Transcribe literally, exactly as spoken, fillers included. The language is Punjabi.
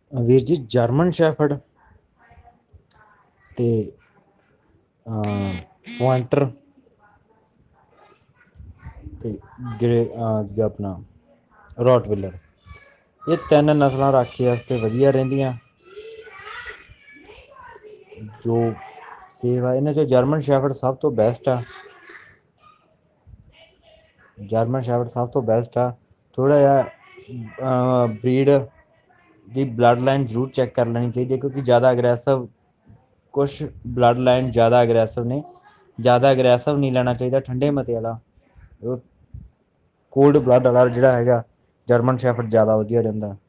ਵੀਰ ਜੀ ਜਰਮਨ ਸ਼ੈਫਰਡ ਤੇ ਪੁਆਇੰਟਰ ਤੇ ਗਰੇ ਜੋ ਆਪਣਾ ਰੋਟਵਿਲਰ, ਇਹ ਤਿੰਨ ਨਸਲਾਂ ਰਾਖੀ ਵਾਸਤੇ ਵਧੀਆ ਰਹਿੰਦੀਆਂ। ਜੋ ਸੇਵਾ ਇਹਨਾਂ 'ਚੋਂ ਜਰਮਨ ਸ਼ੈਫਰਡ ਸਭ ਤੋਂ ਬੈਸਟ ਆ। ਜਰਮਨ ਸ਼ੈਫਰਡ ਸਭ ਤੋਂ ਬੈਸਟ ਆ। ਥੋੜ੍ਹਾ ਜਿਹਾ ਬਰੀਡ ਦੀ ਬਲੱਡ ਲਾਈਨ ਜ਼ਰੂਰ ਚੈੱਕ ਕਰ ਲੈਣੀ ਚਾਹੀਦੀ ਹੈ, ਕਿਉਂਕਿ ਜ਼ਿਆਦਾ ਅਗਰੈਸਿਵ ਕੁਛ ਬਲੱਡ ਲਾਈਨ ਜ਼ਿਆਦਾ ਅਗਰੈਸਿਵ ਨੇ। ਜ਼ਿਆਦਾ ਅਗਰੈਸਿਵ ਨਹੀਂ ਲੈਣਾ ਚਾਹੀਦਾ, ਠੰਡੇ ਮਤੇ ਵਾਲਾ ਕੋਲਡ ਬਲੱਡ ਵਾਲਾ ਜਿਹੜਾ ਹੈਗਾ ਜਰਮਨ ਸ਼ੈਫਰਡ ਜ਼ਿਆਦਾ ਵਧੀਆ ਰਹਿੰਦਾ।